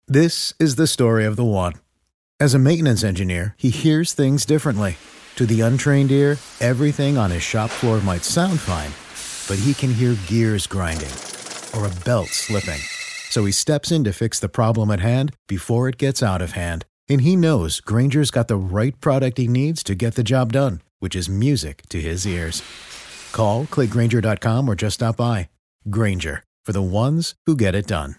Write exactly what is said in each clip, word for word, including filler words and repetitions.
This is the story of the one. As a maintenance engineer, he hears things differently. To the untrained ear, everything on his shop floor might sound fine, but he can hear gears grinding or a belt slipping. So he steps in to fix the problem at hand before it gets out of hand. And he knows Grainger's got the right product he needs to get the job done, which is music to his ears. Call, click Grainger dot com, or just stop by. Grainger, for the ones who get it done.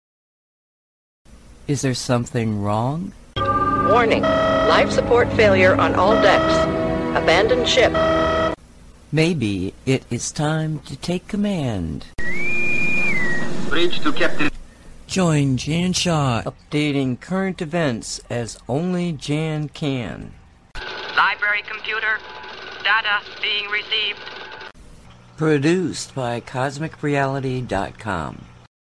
Is there something wrong? Warning. Life support failure on all decks. Abandon ship. Maybe it is time to take command. Bridge to Captain. Join Jan Shaw, updating current events as only Jan can. Library computer. Data being received. Produced by Cosmic Reality dot com.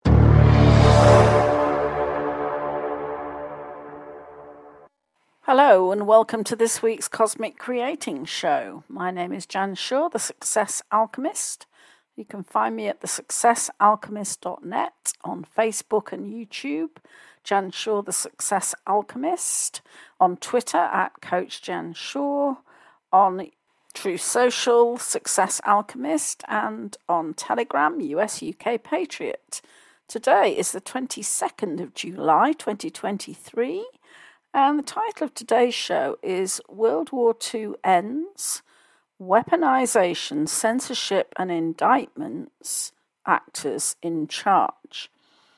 Hello and welcome to this week's Cosmic Creating Show. My name is Jan Shaw, the Success Alchemist. You can find me at the success alchemist dot net on Facebook and YouTube. Jan Shaw, the Success Alchemist. On Twitter at Coach Jan Shaw. On True Social, Success Alchemist. And on Telegram, U S U K Patriot. Today is the twenty-second of July, twenty twenty-three. And the title of today's show is World War Two Ends, Weaponization, Censorship and Indictments, Actors in Charge.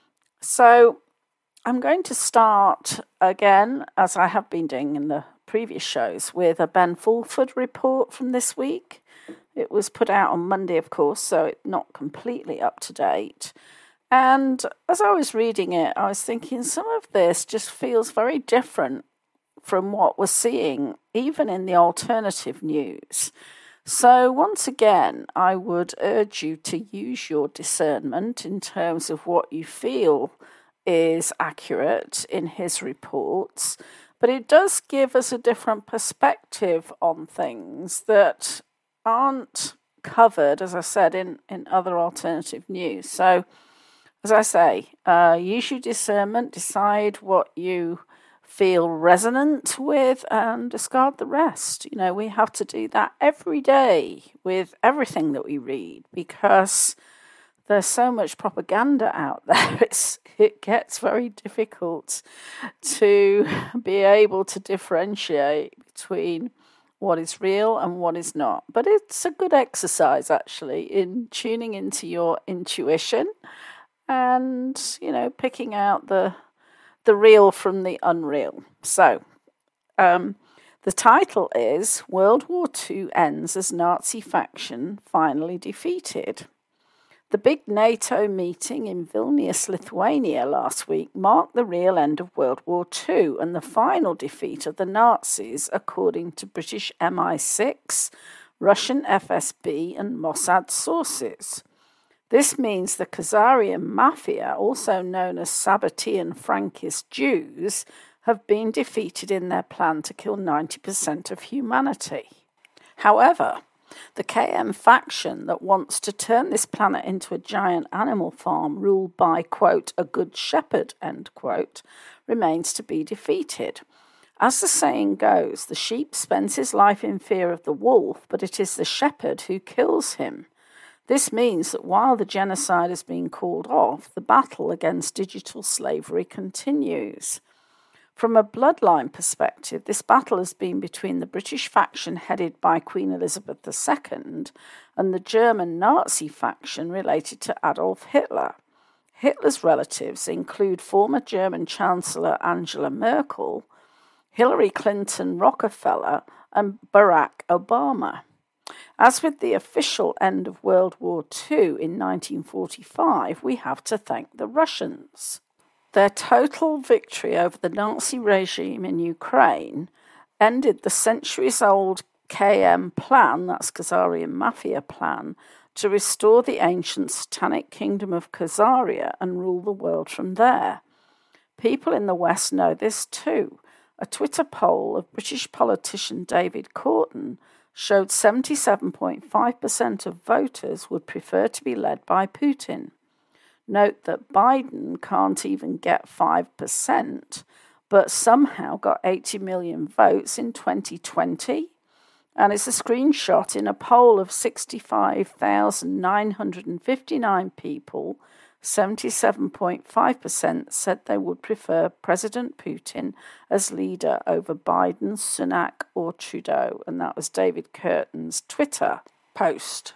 So I'm going to start again, as I have been doing in the previous shows, with a Ben Fulford report from this week. It was put out on Monday, of course, so it's not completely up to date. And as I was reading it, I was thinking some of this just feels very different from what we're seeing, even in the alternative news. So once again, I would urge you to use your discernment in terms of what you feel is accurate in his reports. But it does give us a different perspective on things that aren't covered, as I said, in, in other alternative news. So as I say, uh, use your discernment, decide what you feel resonant with, and discard the rest. You know, we have to do that every day with everything that we read, because there's so much propaganda out there. It's, it gets very difficult to be able to differentiate between what is real and what is not. But it's a good exercise, actually, in tuning into your intuition and, you know, picking out the the real from the unreal. So, um, the title is World War Two Ends as Nazi Faction Finally Defeated. The big NATO meeting in Vilnius, Lithuania last week marked the real end of World War Two and the final defeat of the Nazis, according to British M I six, Russian F S B and Mossad sources. This means the Khazarian Mafia, also known as Sabbatean Frankist Jews, have been defeated in their plan to kill ninety percent of humanity. However, the K M faction that wants to turn this planet into a giant animal farm ruled by, quote, a good shepherd, end quote, remains to be defeated. As the saying goes, the sheep spends his life in fear of the wolf, but it is the shepherd who kills him. This means that while the genocide has been called off, the battle against digital slavery continues. From a bloodline perspective, this battle has been between the British faction headed by Queen Elizabeth the Second and the German Nazi faction related to Adolf Hitler. Hitler's relatives include former German Chancellor Angela Merkel, Hillary Clinton Rockefeller, and Barack Obama. As with the official end of World War Two in nineteen forty-five, we have to thank the Russians. Their total victory over the Nazi regime in Ukraine ended the centuries-old K M plan, that's Khazarian Mafia plan, to restore the ancient satanic kingdom of Khazaria and rule the world from there. People in the West know this too. A Twitter poll of British politician David Corton showed seventy-seven point five percent of voters would prefer to be led by Putin. Note that Biden can't even get five percent, but somehow got eighty million votes in twenty twenty. And it's a screenshot in a poll of sixty-five thousand nine hundred fifty-nine people. seventy-seven point five percent said they would prefer President Putin as leader over Biden, Sunak, or Trudeau. And that was David Curtin's Twitter post.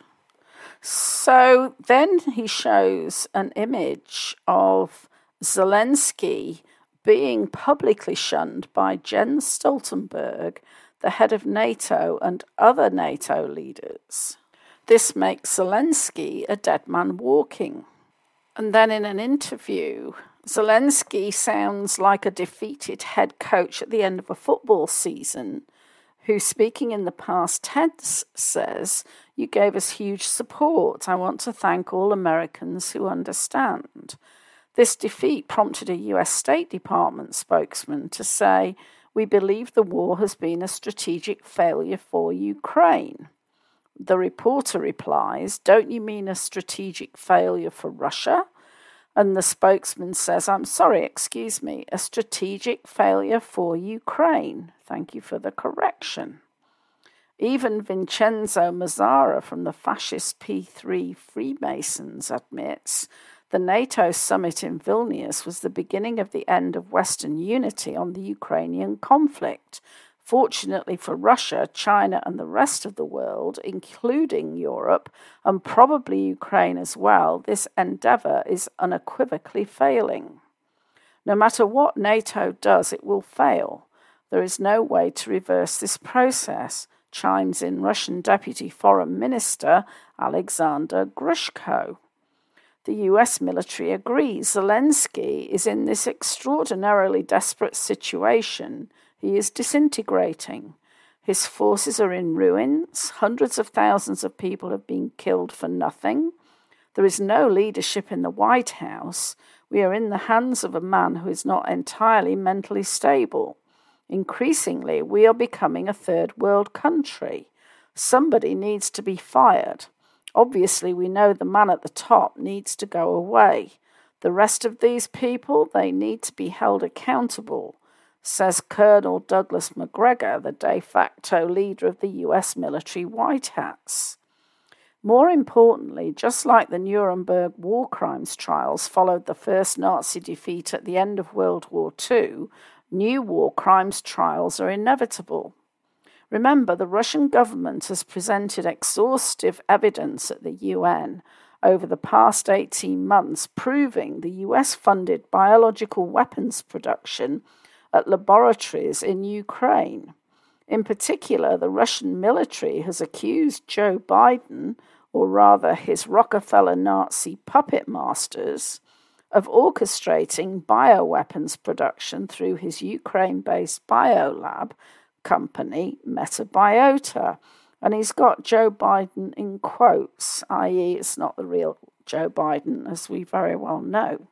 So then he shows an image of Zelensky being publicly shunned by Jens Stoltenberg, the head of NATO, and other NATO leaders. This makes Zelensky a dead man walking. And then in an interview, Zelensky sounds like a defeated head coach at the end of a football season, who, speaking in the past tense, says, "You gave us huge support. I want to thank all Americans who understand." This defeat prompted a U S State Department spokesman to say, "We believe the war has been a strategic failure for Ukraine." The reporter replies, "Don't you mean a strategic failure for Russia?" And the spokesman says, "I'm sorry, excuse me, a strategic failure for Ukraine. Thank you for the correction." Even Vincenzo Mazzara from the fascist P three Freemasons admits the NATO summit in Vilnius was the beginning of the end of Western unity on the Ukrainian conflict. Fortunately for Russia, China, and the rest of the world, including Europe, and probably Ukraine as well, this endeavour is unequivocally failing. No matter what NATO does, it will fail. There is no way to reverse this process, chimes in Russian Deputy Foreign Minister Alexander Grushko. The U S military agrees Zelensky is in this extraordinarily desperate situation. He is disintegrating. His forces are in ruins. Hundreds of thousands of people have been killed for nothing. There is no leadership in the White House. We are in the hands of a man who is not entirely mentally stable. Increasingly, we are becoming a third world country. Somebody needs to be fired. Obviously, we know the man at the top needs to go away. The rest of these people, they need to be held accountable, says Colonel Douglas Macgregor, the de facto leader of the U S military White Hats. More importantly, just like the Nuremberg war crimes trials followed the first Nazi defeat at the end of World War Two, new war crimes trials are inevitable. Remember, the Russian government has presented exhaustive evidence at the U N over the past eighteen months proving the U S-funded biological weapons production at laboratories in Ukraine. In particular, the Russian military has accused Joe Biden, or rather his Rockefeller Nazi puppet masters, of orchestrating bioweapons production through his Ukraine-based biolab company, Metabiota. And he's got Joe Biden in quotes, that is it's not the real Joe Biden, as we very well know.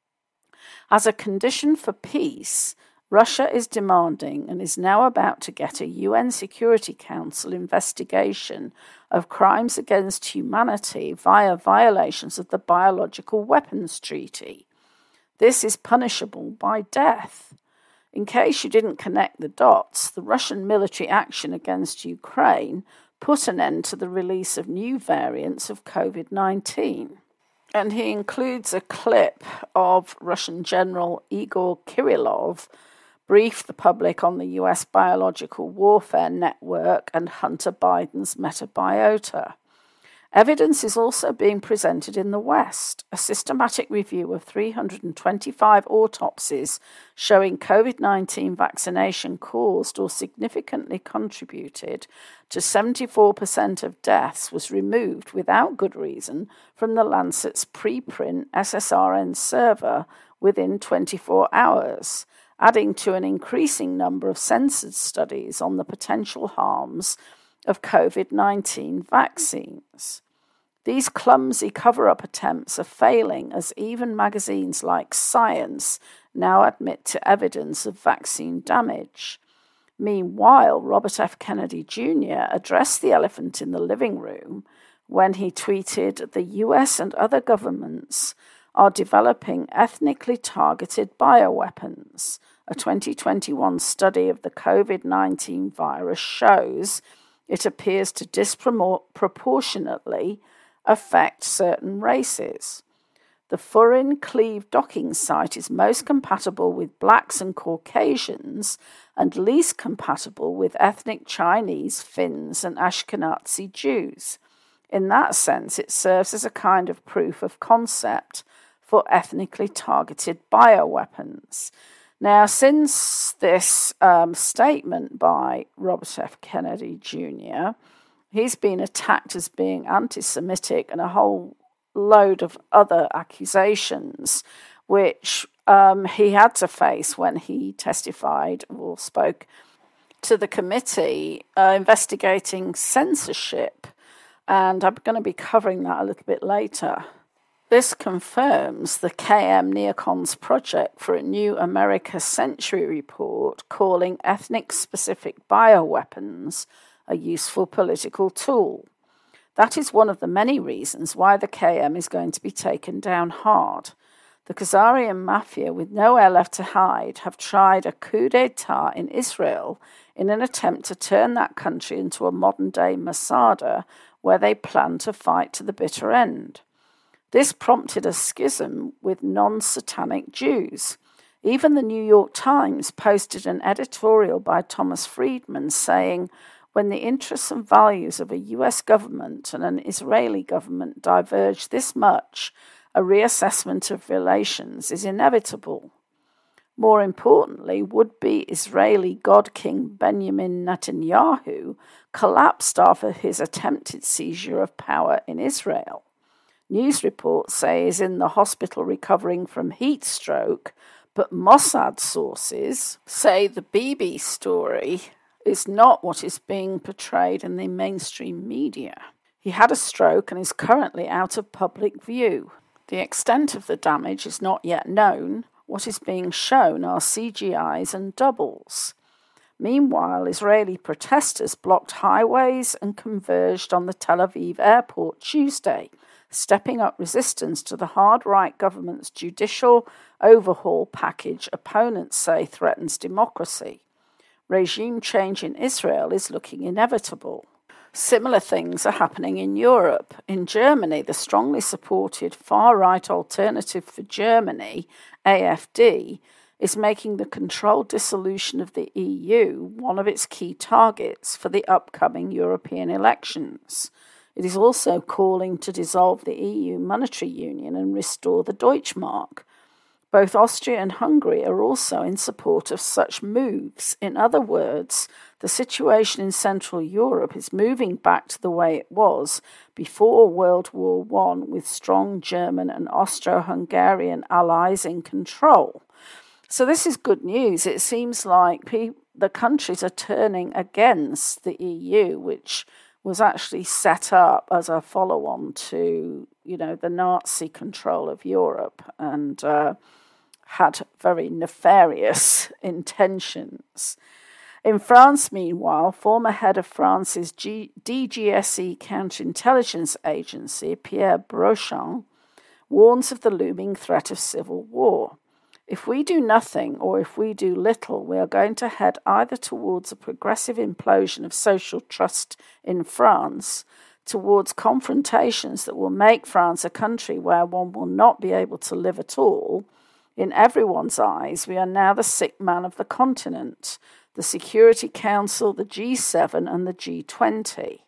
As a condition for peace, Russia is demanding and is now about to get a U N Security Council investigation of crimes against humanity via violations of the Biological Weapons Treaty. This is punishable by death. In case you didn't connect the dots, the Russian military action against Ukraine put an end to the release of new variants of covid nineteen. And he includes a clip of Russian General Igor Kirillov brief the public on the U S biological warfare network and Hunter Biden's Metabiota. Evidence is also being presented in the West. A systematic review of three hundred twenty-five autopsies showing covid nineteen vaccination caused or significantly contributed to seventy-four percent of deaths was removed without good reason from the Lancet's preprint S S R N server within twenty-four hours. Adding to an increasing number of censored studies on the potential harms of covid nineteen vaccines. These clumsy cover-up attempts are failing as even magazines like Science now admit to evidence of vaccine damage. Meanwhile, Robert F. Kennedy Junior addressed the elephant in the living room when he tweeted, "The U S and other governments are developing ethnically targeted bioweapons. A twenty twenty-one study of the covid nineteen virus shows it appears to disproportionately affect certain races. The Furin Cleve docking site is most compatible with blacks and Caucasians and least compatible with ethnic Chinese, Finns and Ashkenazi Jews. In that sense, it serves as a kind of proof of concept for ethnically targeted bioweapons. Now, since this um, statement by Robert F. Kennedy Junior, he's been attacked as being anti-Semitic and a whole load of other accusations, which um, he had to face when he testified or spoke to the committee uh, investigating censorship. And I'm going to be covering that a little bit later. This confirms the K M Neocon's project for a new America Century report calling ethnic-specific bioweapons a useful political tool. That is one of the many reasons why the K M is going to be taken down hard. The Khazarian mafia, with nowhere left to hide, have tried a coup d'etat in Israel in an attempt to turn that country into a modern-day Masada, where they plan to fight to the bitter end. This prompted a schism with non-satanic Jews. Even the New York Times posted an editorial by Thomas Friedman saying, when the interests and values of a U S government and an Israeli government diverge this much, a reassessment of relations is inevitable. More importantly, would-be Israeli God King Benjamin Netanyahu collapsed after his attempted seizure of power in Israel. News reports say he's in the hospital recovering from heat stroke, but Mossad sources say the Bibi story is not what is being portrayed in the mainstream media. He had a stroke and is currently out of public view. The extent of the damage is not yet known. What is being shown are C G Is and doubles. Meanwhile, Israeli protesters blocked highways and converged on the Tel Aviv airport Tuesday, stepping up resistance to the hard-right government's judicial overhaul package opponents say threatens democracy. Regime change in Israel is looking inevitable. Similar things are happening in Europe. In Germany, the strongly supported far-right Alternative for Germany, A F D, is making the controlled dissolution of the E U one of its key targets for the upcoming European elections. It is also calling to dissolve the E U monetary union and restore the Deutschmark. Both Austria and Hungary are also in support of such moves. In other words, the situation in Central Europe is moving back to the way it was before World War One, with strong German and Austro-Hungarian allies in control. So this is good news. It seems like pe- the countries are turning against the E U, which was actually set up as a follow-on to, you know, the Nazi control of Europe, and uh, had very nefarious intentions. In France, meanwhile, former head of France's G- D G S E counterintelligence agency, Pierre Brochant, warns of the looming threat of civil war. If we do nothing, or if we do little, we are going to head either towards a progressive implosion of social trust in France, towards confrontations that will make France a country where one will not be able to live at all. In everyone's eyes, we are now the sick man of the continent, the Security Council, the G seven and the G twenty.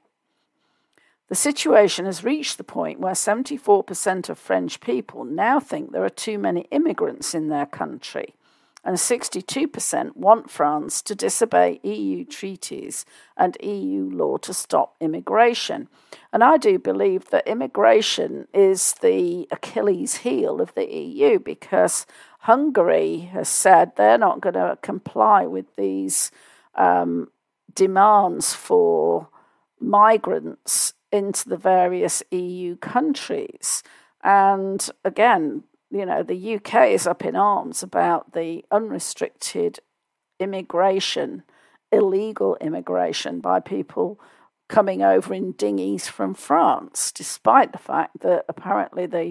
The situation has reached the point where seventy-four percent of French people now think there are too many immigrants in their country, and sixty-two percent want France to disobey E U treaties and E U law to stop immigration. And I do believe that immigration is the Achilles heel of the E U, because Hungary has said they're not going to comply with these um, demands for migrants into the various E U countries. And again, you know, the U K is up in arms about the unrestricted immigration, illegal immigration by people coming over in dinghies from France, despite the fact that apparently the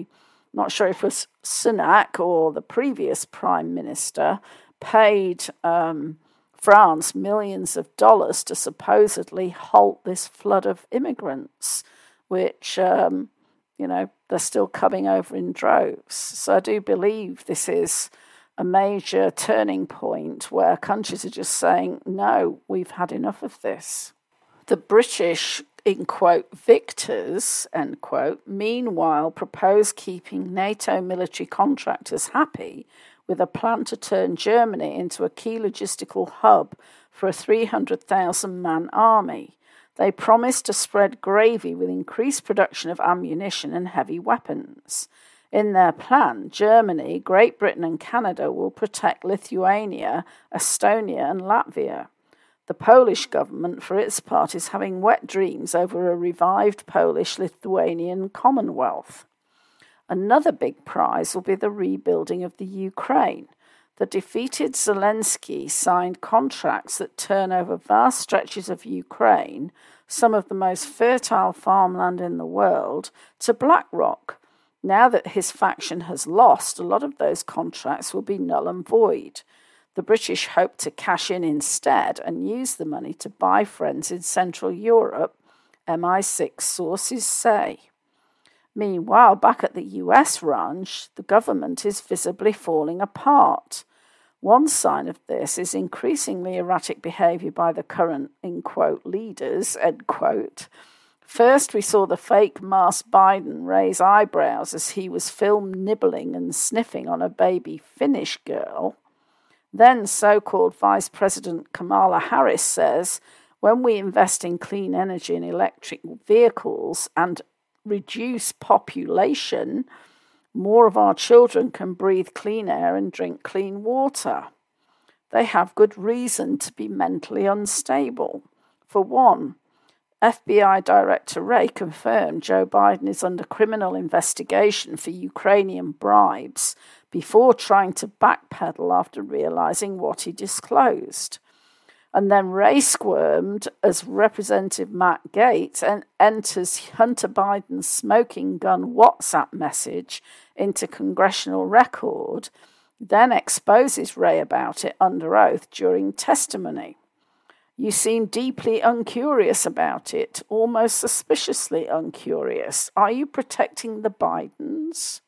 not sure if it was Sunak or the previous Prime Minister, paid um, France millions of dollars to supposedly halt this flood of immigrants, which, um, you know, they're still coming over in droves. So I do believe this is a major turning point where countries are just saying, no, we've had enough of this. The British, in quote, victors, end quote, meanwhile propose keeping NATO military contractors happy with a plan to turn Germany into a key logistical hub for a three hundred thousand man army. They promise to spread gravy with increased production of ammunition and heavy weapons. In their plan, Germany, Great Britain and Canada will protect Lithuania, Estonia and Latvia. The Polish government, for its part, is having wet dreams over a revived Polish-Lithuanian Commonwealth. Another big prize will be the rebuilding of the Ukraine. The defeated Zelensky signed contracts that turn over vast stretches of Ukraine, some of the most fertile farmland in the world, to BlackRock. Now that his faction has lost, a lot of those contracts will be null and void. The British hope to cash in instead and use the money to buy friends in Central Europe, M I six sources say. Meanwhile, back at the U S ranch, the government is visibly falling apart. One sign of this is increasingly erratic behaviour by the current, in quote, leaders, end quote. First, we saw the fake masked Biden raise eyebrows as he was filmed nibbling and sniffing on a baby Finnish girl. Then so-called Vice President Kamala Harris says, when we invest in clean energy and electric vehicles and reduce population, more of our children can breathe clean air and drink clean water. They have good reason to be mentally unstable. For one, F B I Director Wray confirmed Joe Biden is under criminal investigation for Ukrainian bribes before trying to backpedal after realizing what he disclosed. And then Wray squirmed as Representative Matt Gaetz and enters Hunter Biden's smoking gun WhatsApp message into congressional record, then exposes Wray about it under oath during testimony. You seem deeply uncurious about it, almost suspiciously uncurious. Are you protecting the Bidens?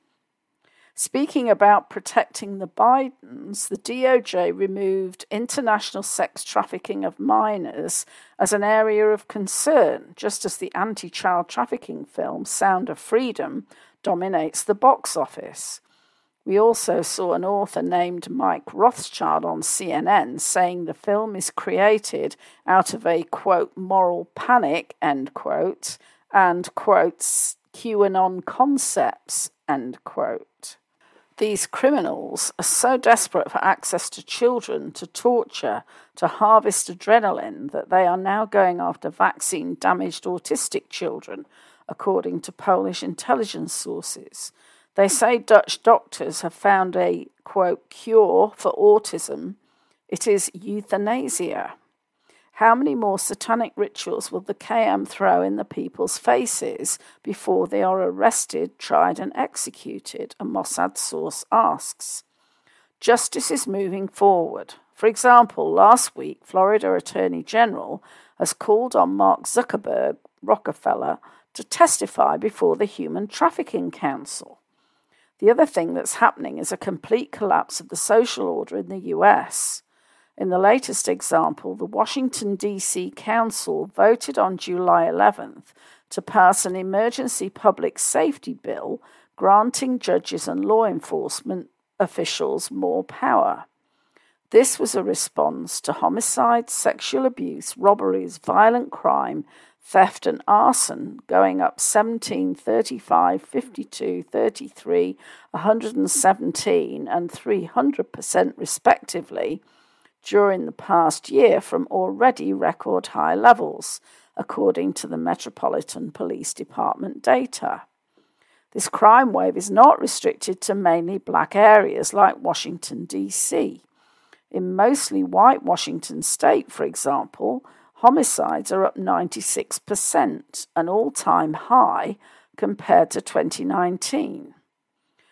Speaking about protecting the Bidens, the D O J removed international sex trafficking of minors as an area of concern, just as the anti-child trafficking film Sound of Freedom dominates the box office. We also saw an author named Mike Rothschild on C N N saying the film is created out of a, quote, moral panic, end quote, and, quotes, QAnon concepts, end quote. These criminals are so desperate for access to children, to torture, to harvest adrenaline, that they are now going after vaccine-damaged autistic children, according to Polish intelligence sources. They say Dutch doctors have found a, quote, cure for autism. It is euthanasia. How many more satanic rituals will the K M throw in the people's faces before they are arrested, tried and executed? A Mossad source asks. Justice is moving forward. For example, last week, Florida Attorney General has called on Mark Zuckerberg, Rockefeller, to testify before the Human Trafficking Council. The other thing that's happening is a complete collapse of the social order in the U S. In the latest example, the Washington, D C Council voted on July eleventh to pass an emergency public safety bill granting judges and law enforcement officials more power. This was a response to homicide, sexual abuse, robberies, violent crime, theft and arson going up seventeen, thirty-five, fifty-two, thirty-three, one hundred seventeen and three hundred percent respectively during the past year from already record high levels, according to the Metropolitan Police Department data. This crime wave is not restricted to mainly black areas like Washington, D C. In mostly white Washington state, for example, homicides are up ninety-six percent, an all-time high compared to twenty nineteen.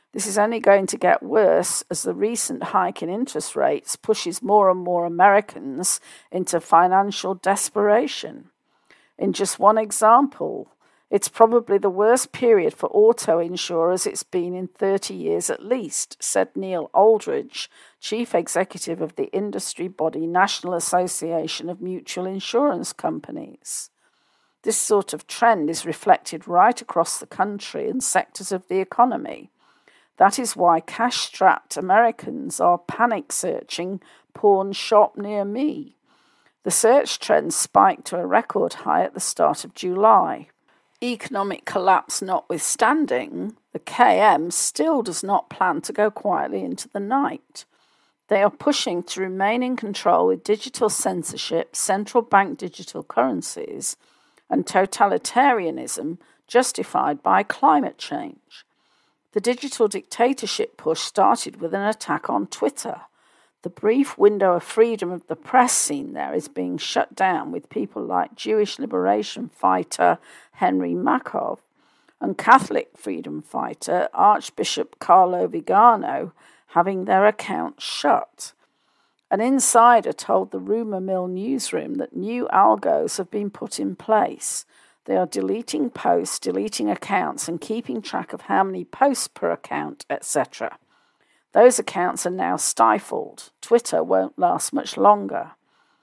This is only going to get worse as the recent hike in interest rates pushes more and more Americans into financial desperation. In just one example, it's probably the worst period for auto insurers it's been in thirty years at least, said Neil Aldridge, chief executive of the industry body National Association of Mutual Insurance Companies. This sort of trend is reflected right across the country and sectors of the economy. That is why cash-strapped Americans are panic-searching pawn shop near me. The search trend spiked to a record high at the start of July. Economic collapse notwithstanding, the K M still does not plan to go quietly into the night. They are pushing to remain in control with digital censorship, central bank digital currencies, and totalitarianism justified by climate change. The digital dictatorship push started with an attack on Twitter. The brief window of freedom of the press seen there is being shut down with people like Jewish liberation fighter Henry Makov and Catholic freedom fighter Archbishop Carlo Vigano having their accounts shut. An insider told the Rumour Mill newsroom that new algos have been put in place. They are deleting posts, deleting accounts, and keeping track of how many posts per account, et cetera. Those accounts are now stifled. Twitter won't last much longer.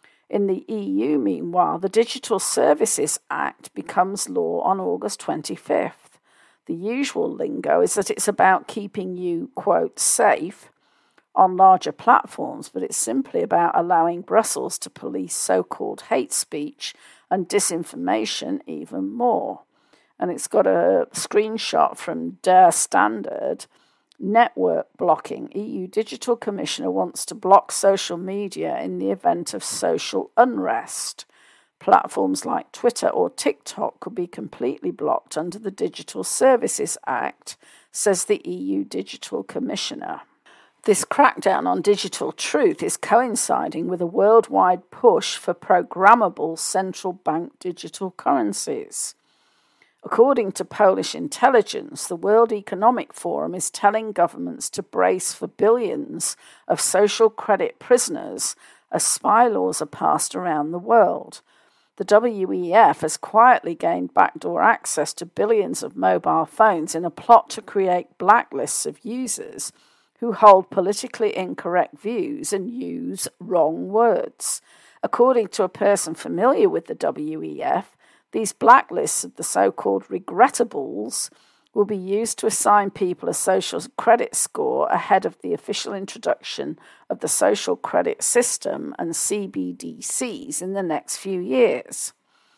In the E U, meanwhile, the Digital Services Act becomes law on August twenty-fifth. The usual lingo is that it's about keeping you, quote, safe on larger platforms, but it's simply about allowing Brussels to police so-called hate speech and disinformation even more. And it's got a screenshot from Der Standard. Network blocking. E U Digital Commissioner wants to block social media in the event of social unrest. Platforms like Twitter or TikTok could be completely blocked under the Digital Services Act, says the E U Digital Commissioner. This crackdown on digital truth is coinciding with a worldwide push for programmable central bank digital currencies. According to Polish intelligence, the World Economic Forum is telling governments to brace for billions of social credit prisoners as spy laws are passed around the world. The W E F has quietly gained backdoor access to billions of mobile phones in a plot to create blacklists of users who hold politically incorrect views and use wrong words. According to a person familiar with the W E F, these blacklists of the so-called regrettables will be used to assign people a social credit score ahead of the official introduction of the social credit system and C B D Cs in the next few years.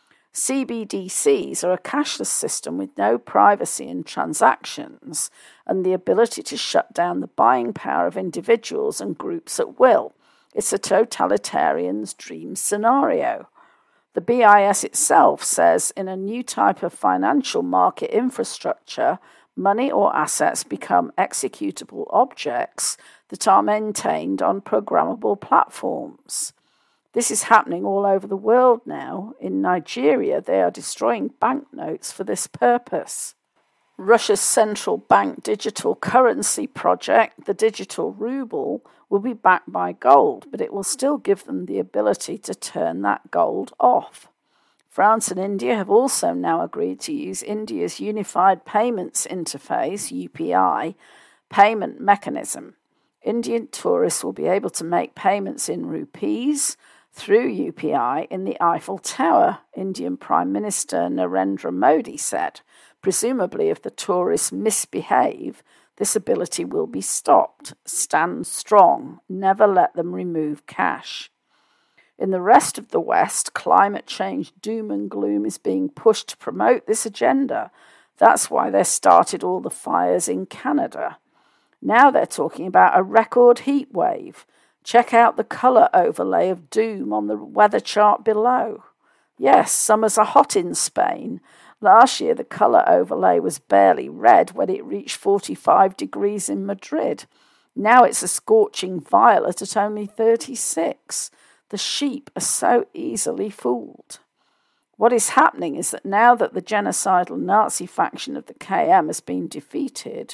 C B D Cs are a cashless system with no privacy in transactions and the ability to shut down the buying power of individuals and groups at will. It's a totalitarian's dream scenario. The B I S itself says in a new type of financial market infrastructure, money or assets become executable objects that are maintained on programmable platforms. This is happening all over the world now. In Nigeria, they are destroying banknotes for this purpose. Russia's central bank digital currency project, the digital ruble, will be backed by gold, but it will still give them the ability to turn that gold off. France and India have also now agreed to use India's Unified Payments Interface, U P I, payment mechanism. Indian tourists will be able to make payments in rupees through U P I in the Eiffel Tower, Indian Prime Minister Narendra Modi said. Presumably, if the tourists misbehave, this ability will be stopped. Stand strong. Never let them remove cash. In the rest of the West, climate change doom and gloom is being pushed to promote this agenda. That's why they started all the fires in Canada. Now they're talking about a record heat wave. Check out the colour overlay of doom on the weather chart below. Yes, summers are hot in Spain. Last year, the colour overlay was barely red when it reached forty-five degrees in Madrid. Now it's a scorching violet at only thirty-six. The sheep are so easily fooled. What is happening is that now that the genocidal Nazi faction of the K M has been defeated,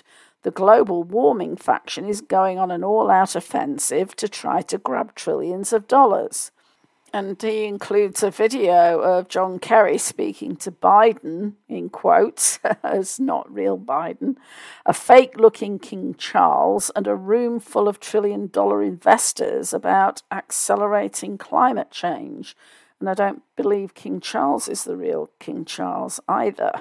The global warming faction is going on an all-out offensive to try to grab trillions of dollars. And he includes a video of John Kerry speaking to Biden, in quotes, as not real Biden, a fake-looking King Charles, and a room full of trillion-dollar investors about accelerating climate change. And I don't believe King Charles is the real King Charles either.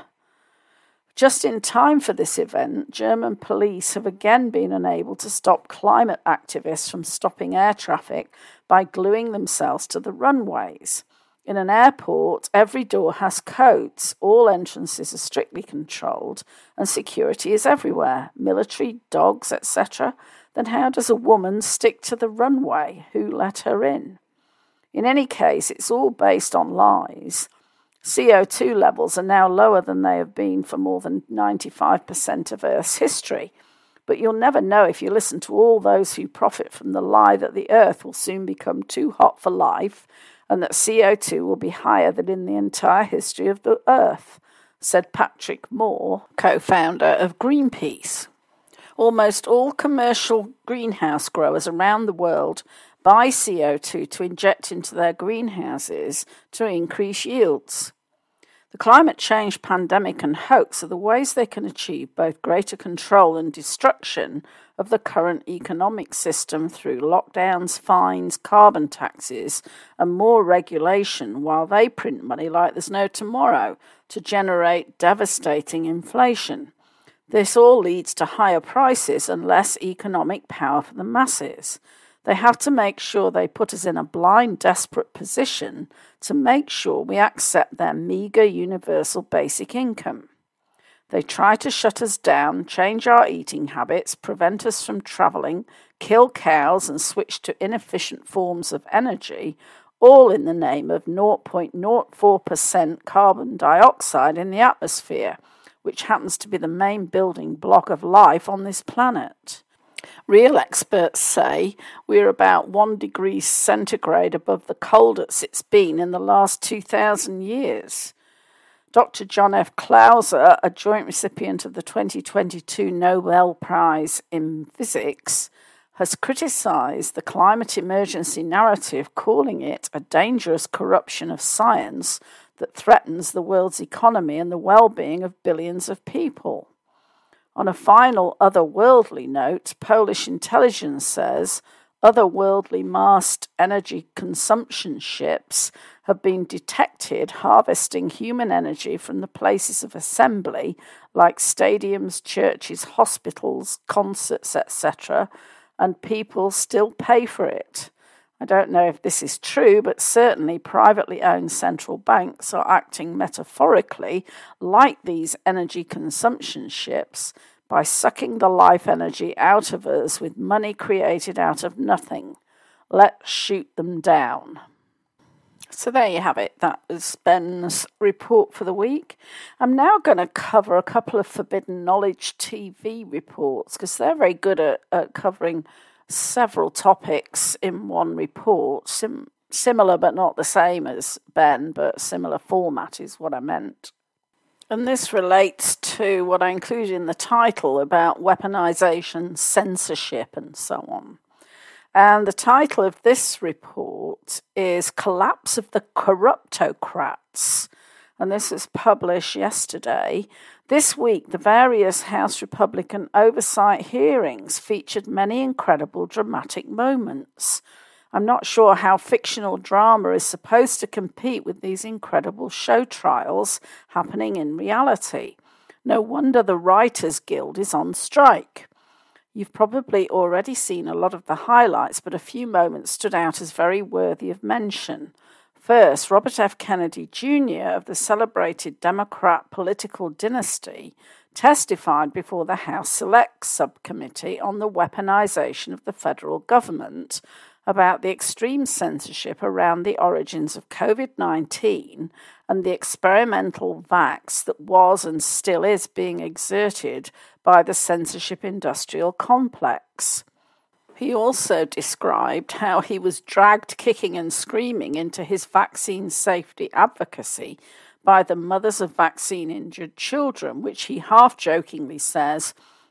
Just in time for this event, German police have again been unable to stop climate activists from stopping air traffic by gluing themselves to the runways. In an airport, every door has codes, all entrances are strictly controlled, and security is everywhere, military, dogs, et cetera. Then how does a woman stick to the runway? Who let her in? In any case, it's all based on lies. C O two levels are now lower than they have been for more than ninety-five percent of Earth's history. But you'll never know if you listen to all those who profit from the lie that the Earth will soon become too hot for life and that C O two will be higher than in the entire history of the Earth, said Patrick Moore, co-founder of Greenpeace. Almost all commercial greenhouse growers around the world buy C O two to inject into their greenhouses to increase yields. The climate change pandemic and hoax are the ways they can achieve both greater control and destruction of the current economic system through lockdowns, fines, carbon taxes, and more regulation, while they print money like there's no tomorrow to generate devastating inflation. This all leads to higher prices and less economic power for the masses. They have to make sure they put us in a blind, desperate position to make sure we accept their meagre universal basic income. They try to shut us down, change our eating habits, prevent us from travelling, kill cows and switch to inefficient forms of energy, all in the name of zero point zero four percent carbon dioxide in the atmosphere, which happens to be the main building block of life on this planet. Real experts say we're about one degree centigrade above the coldest it's been in the last two thousand years. Doctor John F. Clauser, a joint recipient of the twenty twenty-two Nobel Prize in Physics, has criticised the climate emergency narrative, calling it a dangerous corruption of science that threatens the world's economy and the well-being of billions of people. On a final otherworldly note, Polish intelligence says otherworldly masked energy consumption ships have been detected harvesting human energy from the places of assembly like stadiums, churches, hospitals, concerts, et cetera, and people still pay for it. I don't know if this is true, but certainly privately owned central banks are acting metaphorically like these energy consumption ships by sucking the life energy out of us with money created out of nothing. Let's shoot them down. So there you have it. That was Ben's report for the week. I'm now going to cover a couple of Forbidden Knowledge T V reports because they're very good at, at covering several topics in one report. Sim- similar but not the same as Ben, but similar format is what I meant. And this relates to what I included in the title about weaponization, censorship, and so on. And the title of this report is Collapse of the Corruptocrats. And this was published yesterday. This week, the various House Republican oversight hearings featured many incredible dramatic moments. I'm not sure how fictional drama is supposed to compete with these incredible show trials happening in reality. No wonder the Writers' Guild is on strike. You've probably already seen a lot of the highlights, but a few moments stood out as very worthy of mention. First, Robert F. Kennedy Junior of the celebrated Democrat political dynasty testified before the House Select Subcommittee on the weaponization of the federal government about the extreme censorship around the origins of covid nineteen and the experimental vax that was and still is being exerted by the censorship industrial complex. He also described how he was dragged kicking and screaming into his vaccine safety advocacy by the mothers of vaccine-injured children, which he half-jokingly says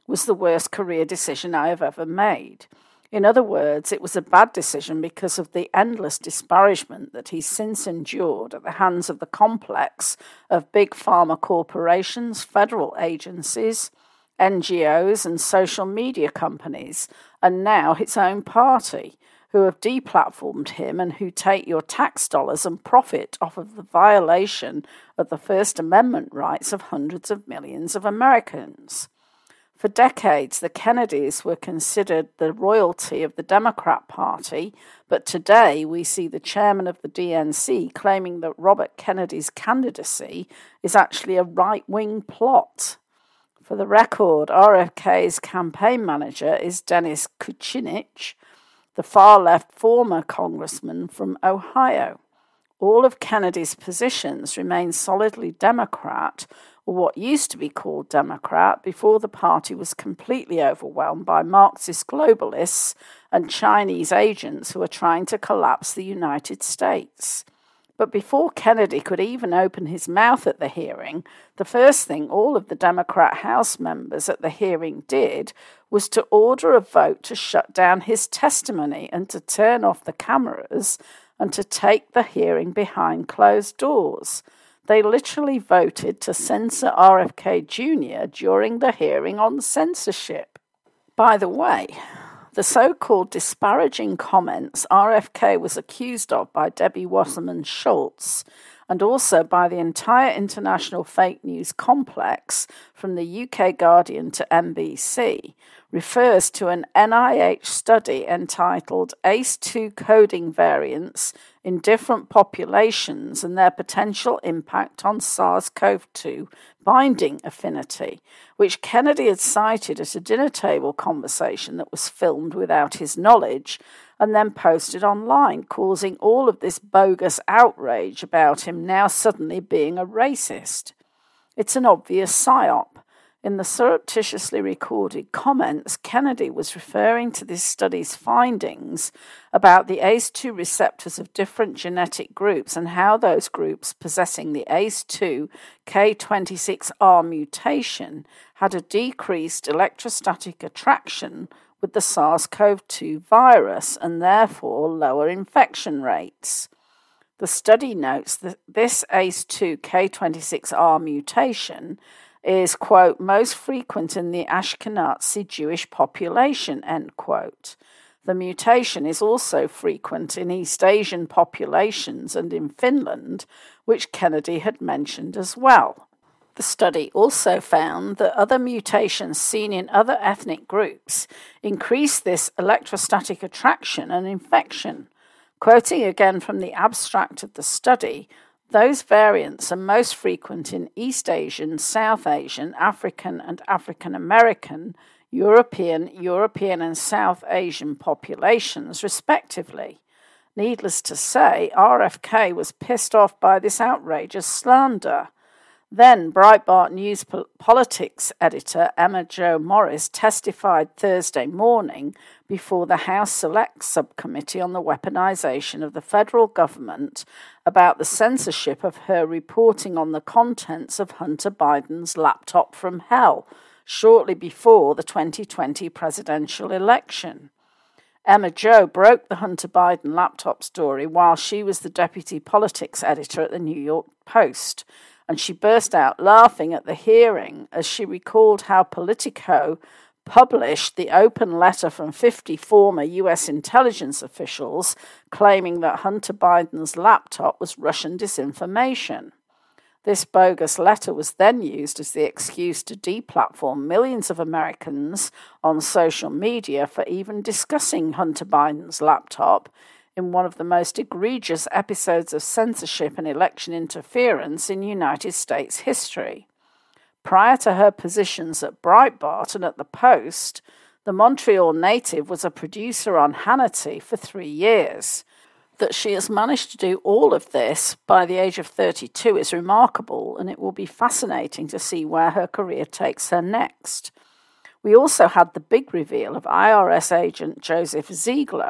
was the worst career decision I have ever made. In other words, it was a bad decision because of the endless disparagement that he's since endured at the hands of the complex of big pharma corporations, federal agencies, N G Os and social media companies, and now his own party, who have deplatformed him and who take your tax dollars and profit off of the violation of the First Amendment rights of hundreds of millions of Americans. For decades, the Kennedys were considered the royalty of the Democrat Party, but today we see the chairman of the D N C claiming that Robert Kennedy's candidacy is actually a right-wing plot. For the record, R F K's campaign manager is Dennis Kucinich, the far-left former congressman from Ohio. All of Kennedy's positions remain solidly Democrat, or what used to be called Democrat, before the party was completely overwhelmed by Marxist globalists and Chinese agents who were trying to collapse the United States. But before Kennedy could even open his mouth at the hearing, the first thing all of the Democrat House members at the hearing did was to order a vote to shut down his testimony and to turn off the cameras and to take the hearing behind closed doors. They literally voted to censor R F K Junior during the hearing on censorship. By the way, the so-called disparaging comments R F K was accused of by Debbie Wasserman Schultz and also by the entire international fake news complex from the U K Guardian to N B C refers to an N I H study entitled A C E two Coding Variants in Different Populations and Their Potential Impact on SARS-C o V two Binding Affinity, which Kennedy had cited at a dinner table conversation that was filmed without his knowledge and then posted online, causing all of this bogus outrage about him now suddenly being a racist. It's an obvious psyop. In the surreptitiously recorded comments, Kennedy was referring to this study's findings about the A C E two receptors of different genetic groups and how those groups possessing the A C E two K twenty-six R mutation had a decreased electrostatic attraction with the SARS-C o V two virus and therefore lower infection rates. The study notes that this A C E two K twenty-six R mutation is, quote, most frequent in the Ashkenazi Jewish population, end quote. The mutation is also frequent in East Asian populations and in Finland, which Kennedy had mentioned as well. The study also found that other mutations seen in other ethnic groups increase this electrostatic attraction and infection. Quoting again from the abstract of the study, those variants are most frequent in East Asian, South Asian, African and African American, European, European and South Asian populations, respectively. Needless to say, R F K was pissed off by this outrageous slander. Then Breitbart News Politics editor Emma Jo Morris testified Thursday morning before the House Select Subcommittee on the Weaponization of the Federal Government about the censorship of her reporting on the contents of Hunter Biden's laptop from hell shortly before the twenty twenty presidential election. Emma Jo broke the Hunter Biden laptop story while she was the deputy politics editor at the New York Post, and she burst out laughing at the hearing as she recalled how Politico published the open letter from fifty former U S intelligence officials claiming that Hunter Biden's laptop was Russian disinformation. This bogus letter was then used as the excuse to deplatform millions of Americans on social media for even discussing Hunter Biden's laptop in one of the most egregious episodes of censorship and election interference in United States history. Prior to her positions at Breitbart and at the Post, the Montreal native was a producer on Hannity for three years. That she has managed to do all of this by the age of thirty-two is remarkable, and it will be fascinating to see where her career takes her next. We also had the big reveal of I R S agent Joseph Ziegler,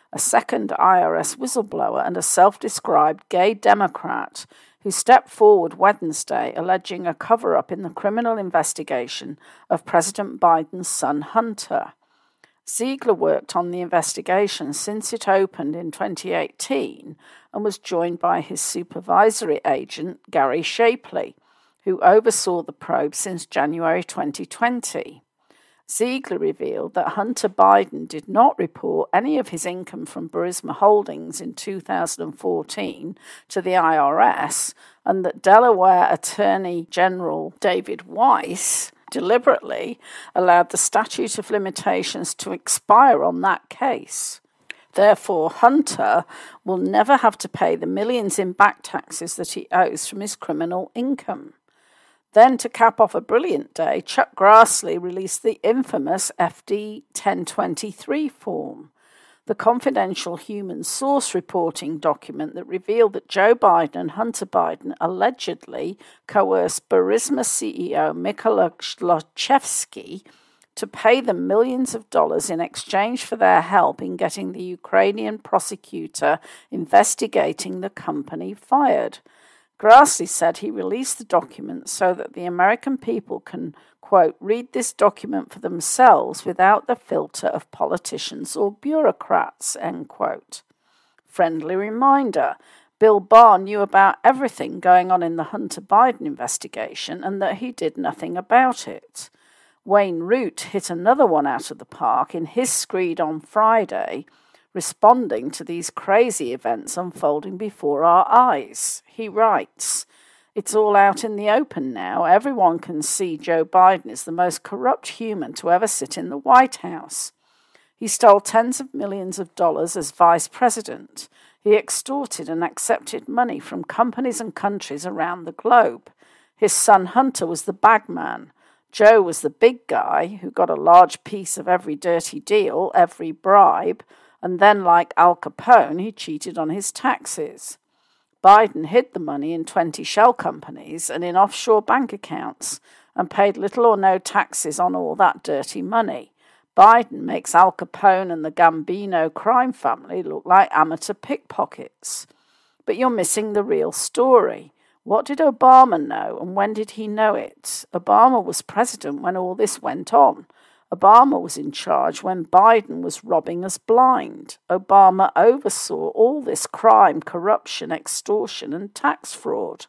a second I R S whistleblower and a self-described gay Democrat who stepped forward Wednesday alleging a cover-up in the criminal investigation of President Biden's son Hunter. Ziegler worked on the investigation since it opened in twenty eighteen and was joined by his supervisory agent, Gary Shapley, who oversaw the probe since January twenty twenty. Ziegler revealed that Hunter Biden did not report any of his income from Burisma Holdings in two thousand fourteen to the I R S, and that Delaware Attorney General David Weiss deliberately allowed the statute of limitations to expire on that case. Therefore, Hunter will never have to pay the millions in back taxes that he owes from his criminal income. Then, to cap off a brilliant day, Chuck Grassley released the infamous F D ten twenty-three form, the confidential human source reporting document that revealed that Joe Biden and Hunter Biden allegedly coerced Burisma C E O Mykola Zlochevsky to pay them millions of dollars in exchange for their help in getting the Ukrainian prosecutor investigating the company fired. Grassley said he released the document so that the American people can, quote, read this document for themselves without the filter of politicians or bureaucrats, end quote. Friendly reminder, Bill Barr knew about everything going on in the Hunter Biden investigation and that he did nothing about it. Wayne Root hit another one out of the park in his screed on Friday, responding to these crazy events unfolding before our eyes. He writes, "It's all out in the open now. Everyone can see Joe Biden is the most corrupt human to ever sit in the White House. He stole tens of millions of dollars as vice president. He extorted and accepted money from companies and countries around the globe. His son Hunter was the bagman. Joe was the big guy who got a large piece of every dirty deal, every bribe, and then, like Al Capone, he cheated on his taxes. Biden hid the money in twenty shell companies and in offshore bank accounts and paid little or no taxes on all that dirty money. Biden makes Al Capone and the Gambino crime family look like amateur pickpockets. But you're missing the real story. What did Obama know, and when did he know it? Obama was president when all this went on. Obama was in charge when Biden was robbing us blind. Obama oversaw all this crime, corruption, extortion, and tax fraud.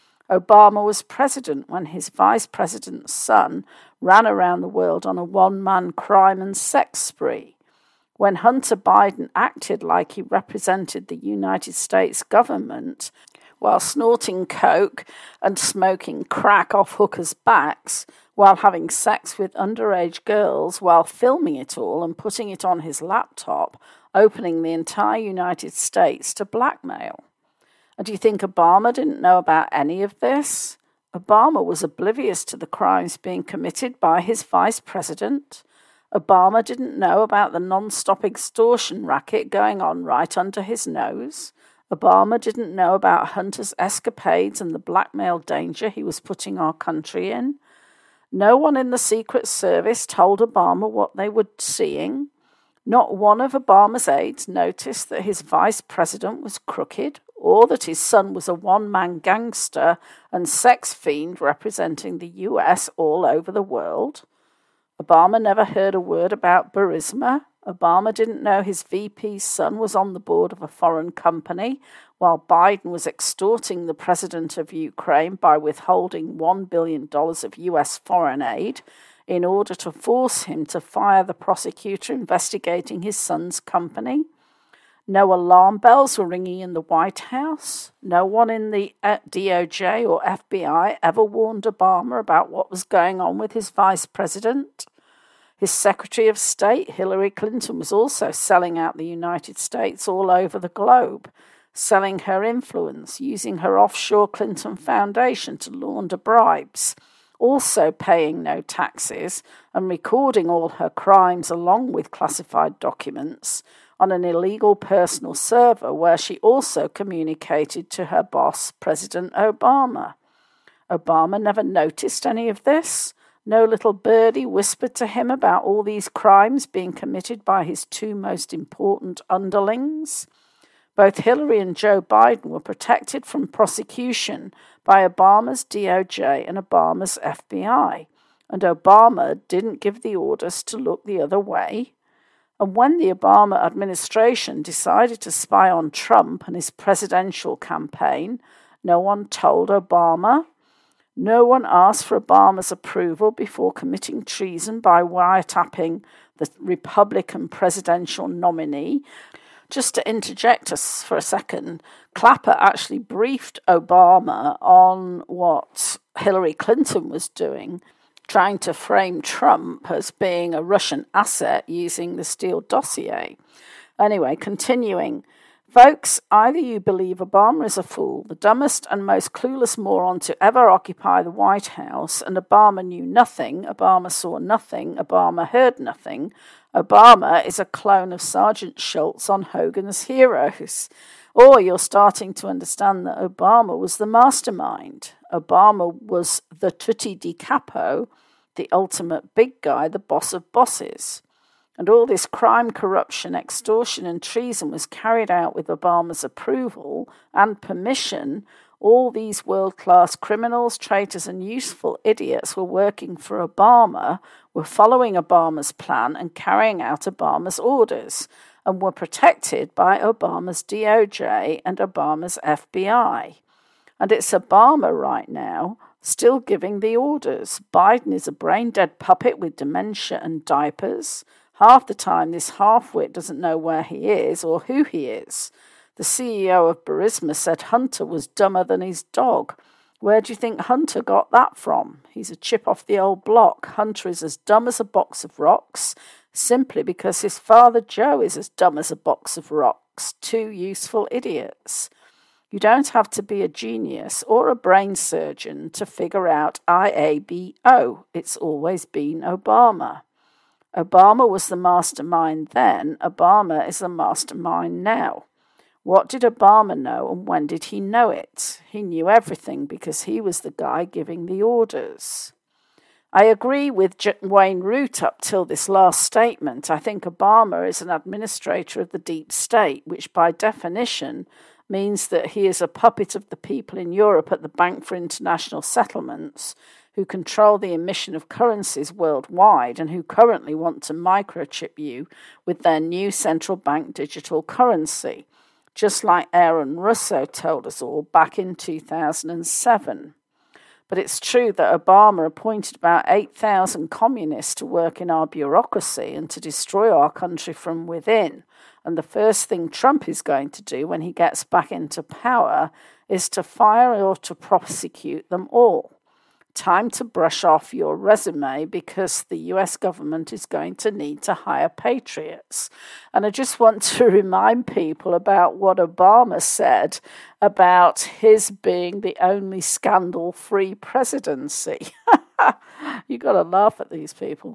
Obama was president when his vice president's son ran around the world on a one-man crime and sex spree. When Hunter Biden acted like he represented the United States government while snorting coke and smoking crack off hookers' backs, while having sex with underage girls, while filming it all and putting it on his laptop, opening the entire United States to blackmail. And do you think Obama didn't know about any of this? Obama was oblivious to the crimes being committed by his vice president. Obama didn't know about the non-stop extortion racket going on right under his nose. Obama didn't know about Hunter's escapades and the blackmail danger he was putting our country in. No one in the Secret Service told Obama what they were seeing. Not one of Obama's aides noticed that his vice president was crooked or that his son was a one-man gangster and sex fiend representing the U S all over the world. Obama never heard a word about Burisma. Obama didn't know his V P's son was on the board of a foreign company, while Biden was extorting the president of Ukraine by withholding one billion dollars of U S foreign aid in order to force him to fire the prosecutor investigating his son's company. No alarm bells were ringing in the White House. No one in the D O J or F B I ever warned Obama about what was going on with his vice president. His Secretary of State, Hillary Clinton, was also selling out the United States all over the globe, selling her influence, using her offshore Clinton Foundation to launder bribes, also paying no taxes and recording all her crimes along with classified documents on an illegal personal server where she also communicated to her boss, President Obama. Obama never noticed any of this. No little birdie whispered to him about all these crimes being committed by his two most important underlings. Both Hillary and Joe Biden were protected from prosecution by Obama's D O J and Obama's F B I, and Obama didn't give the orders to look the other way. And when the Obama administration decided to spy on Trump and his presidential campaign, no one told Obama. No one asked for Obama's approval before committing treason by wiretapping the Republican presidential nominee. Just to interject us for a second, Clapper actually briefed Obama on what Hillary Clinton was doing, trying to frame Trump as being a Russian asset using the Steele dossier. Anyway, continuing. Folks, either you believe Obama is a fool, the dumbest and most clueless moron to ever occupy the White House, and Obama knew nothing, Obama saw nothing, Obama heard nothing. Obama is a clone of Sergeant Schultz on Hogan's Heroes. Or you're starting to understand that Obama was the mastermind. Obama was the tutti di capo, the ultimate big guy, the boss of bosses. And all this crime, corruption, extortion and treason was carried out with Obama's approval and permission. All these world-class criminals, traitors and useful idiots were working for Obama, were following Obama's plan and carrying out Obama's orders, and were protected by Obama's D O J and Obama's F B I. And it's Obama right now still giving the orders. Biden is a brain-dead puppet with dementia and diapers. Half the time, this half-wit doesn't know where he is or who he is. The C E O of Burisma said Hunter was dumber than his dog. Where do you think Hunter got that from? He's a chip off the old block. Hunter is as dumb as a box of rocks, simply because his father Joe is as dumb as a box of rocks. Two useful idiots. You don't have to be a genius or a brain surgeon to figure out I A B O. It's always been Obama. Obama was the mastermind then. Obama is the mastermind now. What did Obama know and when did he know it? He knew everything because he was the guy giving the orders. I agree with J- Wayne Root up till this last statement. I think Obama is an administrator of the deep state, which by definition means that he is a puppet of the people in Europe at the Bank for International Settlements, who control the emission of currencies worldwide and who currently want to microchip you with their new central bank digital currency, just like Aaron Russo told us all back in two thousand seven. But it's true that Obama appointed about eight thousand communists to work in our bureaucracy and to destroy our country from within. And the first thing Trump is going to do when he gets back into power is to fire or to prosecute them all. Time to brush off your resume because the U S government is going to need to hire patriots. And I just want to remind people about what Obama said about his being the only scandal-free presidency. You've got to laugh at these people.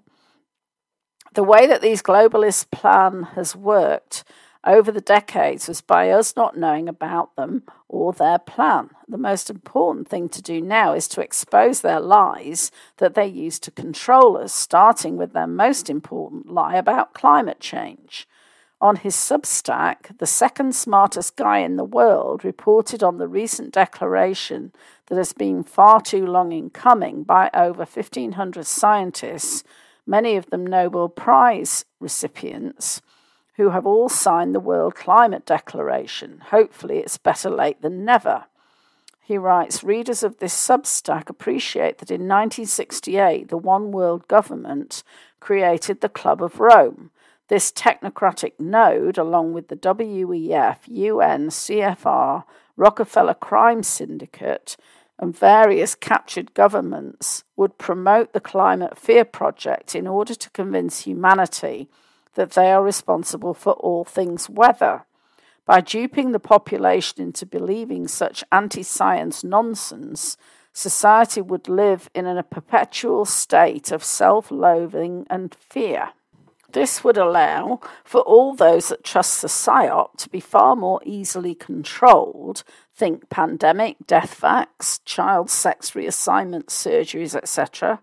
The way that these globalists' plan has worked over the decades was by us not knowing about them or their plan. The most important thing to do now is to expose their lies that they use to control us, starting with their most important lie about climate change. On his Substack, the second smartest guy in the world reported on the recent declaration that has been far too long in coming by over fifteen hundred scientists, many of them Nobel Prize recipients, who have all signed the World Climate Declaration. Hopefully it's better late than never. He writes, readers of this Substack appreciate that in nineteen sixty-eight, the One World Government created the Club of Rome. This technocratic node, along with the W E F, U N, C F R, Rockefeller Crime Syndicate, and various captured governments, would promote the Climate Fear Project in order to convince humanity that they are responsible for all things weather. By duping the population into believing such anti-science nonsense, society would live in a perpetual state of self-loathing and fear. This would allow for all those that trust the psyop to be far more easily controlled, think pandemic, death vax, child sex reassignment surgeries, et cetera,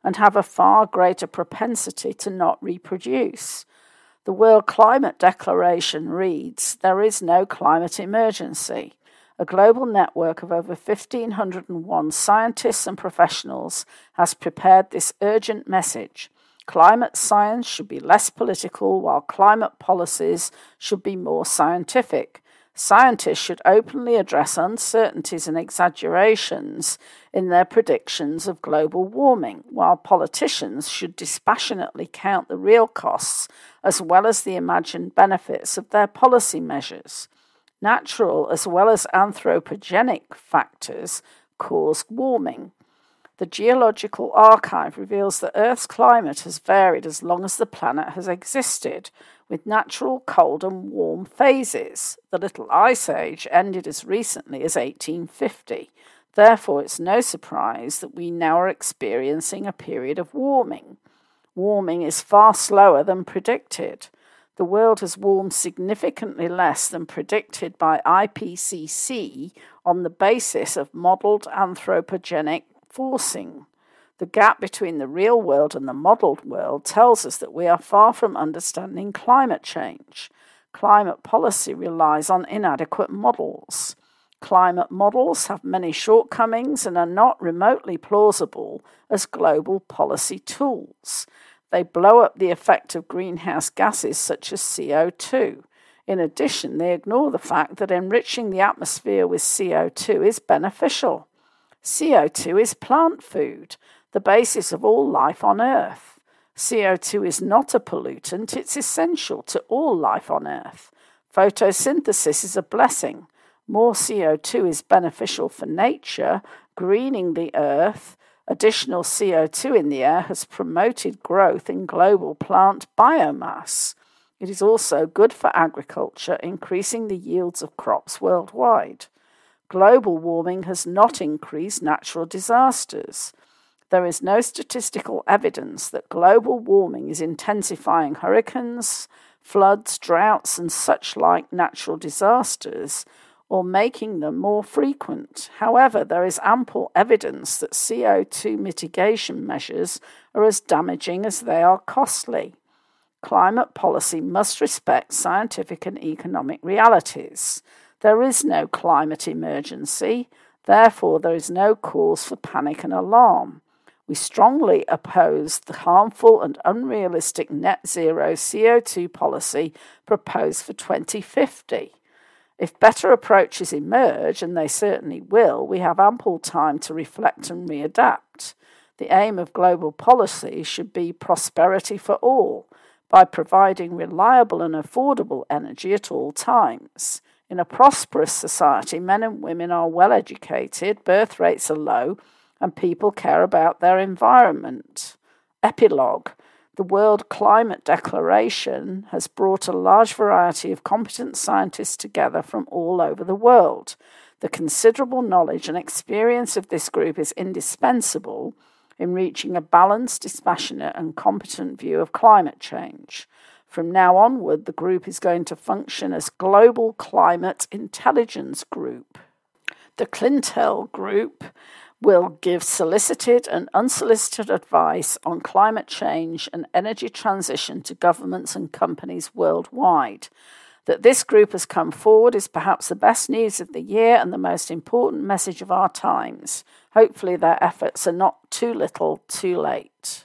and have a far greater propensity to not reproduce. The World Climate Declaration reads, "There is no climate emergency." A global network of over one thousand five hundred one scientists and professionals has prepared this urgent message. Climate science should be less political, while climate policies should be more scientific. Scientists should openly address uncertainties and exaggerations in their predictions of global warming, while politicians should dispassionately count the real costs as well as the imagined benefits of their policy measures. Natural as well as anthropogenic factors cause warming. The Geological Archive reveals that Earth's climate has varied as long as the planet has existed, with natural cold and warm phases. The Little Ice Age ended as recently as eighteen fifty. Therefore, it's no surprise that we now are experiencing a period of warming. Warming is far slower than predicted. The world has warmed significantly less than predicted by I P C C on the basis of modelled anthropogenic forcing. The gap between the real world and the modelled world tells us that we are far from understanding climate change. Climate policy relies on inadequate models. Climate models have many shortcomings and are not remotely plausible as global policy tools. They blow up the effect of greenhouse gases such as C O two. In addition, they ignore the fact that enriching the atmosphere with C O two is beneficial. C O two is plant food, the basis of all life on Earth. C O two is not a pollutant, it's essential to all life on Earth. Photosynthesis is a blessing. More C O two is beneficial for nature, greening the Earth. Additional C O two in the air has promoted growth in global plant biomass. It is also good for agriculture, increasing the yields of crops worldwide. Global warming has not increased natural disasters. There is no statistical evidence that global warming is intensifying hurricanes, floods, droughts, and such like natural disasters, or making them more frequent. However, there is ample evidence that C O two mitigation measures are as damaging as they are costly. Climate policy must respect scientific and economic realities. There is no climate emergency, therefore there is no cause for panic and alarm. We strongly oppose the harmful and unrealistic net zero C O two policy proposed for twenty fifty. If better approaches emerge, and they certainly will, we have ample time to reflect and readapt. The aim of global policy should be prosperity for all, by providing reliable and affordable energy at all times. In a prosperous society, men and women are well educated, birth rates are low, and people care about their environment. Epilogue. The World Climate Declaration has brought a large variety of competent scientists together from all over the world. The considerable knowledge and experience of this group is indispensable in reaching a balanced, dispassionate, and competent view of climate change. From now onward, the group is going to function as Global Climate Intelligence Group. The Clintel Group will give solicited and unsolicited advice on climate change and energy transition to governments and companies worldwide. That this group has come forward is perhaps the best news of the year and the most important message of our times. Hopefully their efforts are not too little, too late.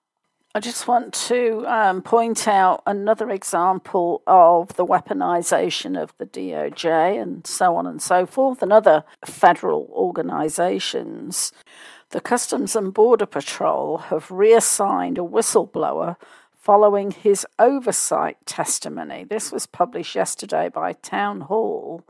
I just want to um, point out another example of the weaponization of the D O J and so on and so forth, and other federal organizations. The Customs and Border Patrol have reassigned a whistleblower following his oversight testimony. This was published yesterday by Town Hall.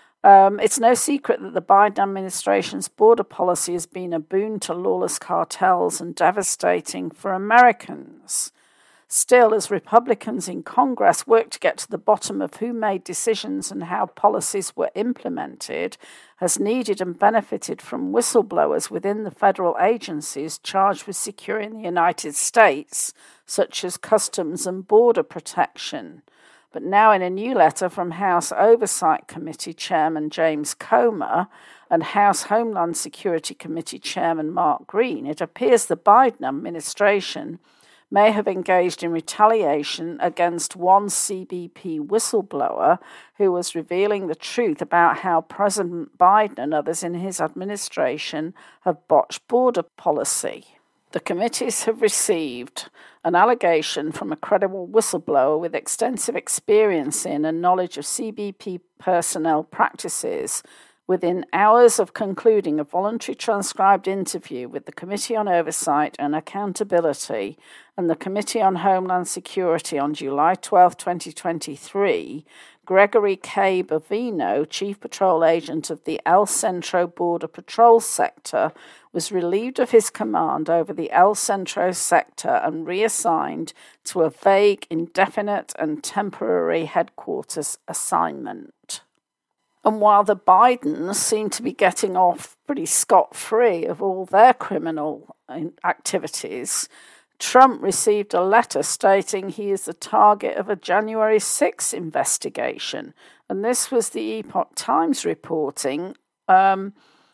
Um, it's no secret that the Biden administration's border policy has been a boon to lawless cartels and devastating for Americans. Still, as Republicans in Congress work to get to the bottom of who made decisions and how policies were implemented, has needed and benefited from whistleblowers within the federal agencies charged with securing the United States, such as Customs and Border Protection. But now in a new letter from House Oversight Committee Chairman James Comer and House Homeland Security Committee Chairman Mark Green, it appears the Biden administration may have engaged in retaliation against one C B P whistleblower who was revealing the truth about how President Biden and others in his administration have botched border policy. The committees have received an allegation from a credible whistleblower with extensive experience in and knowledge of C B P personnel practices within hours of concluding a voluntary transcribed interview with the Committee on Oversight and Accountability and the Committee on Homeland Security on July twelfth, twenty twenty-three, Gregory K. Bovino, Chief Patrol Agent of the El Centro Border Patrol Sector, was relieved of his command over the El Centro sector and reassigned to a vague, indefinite, and temporary headquarters assignment. And while the Bidens seem to be getting off pretty scot-free of all their criminal activities, Trump received a letter stating he is the target of a January sixth investigation. And this was the Epoch Times reporting um,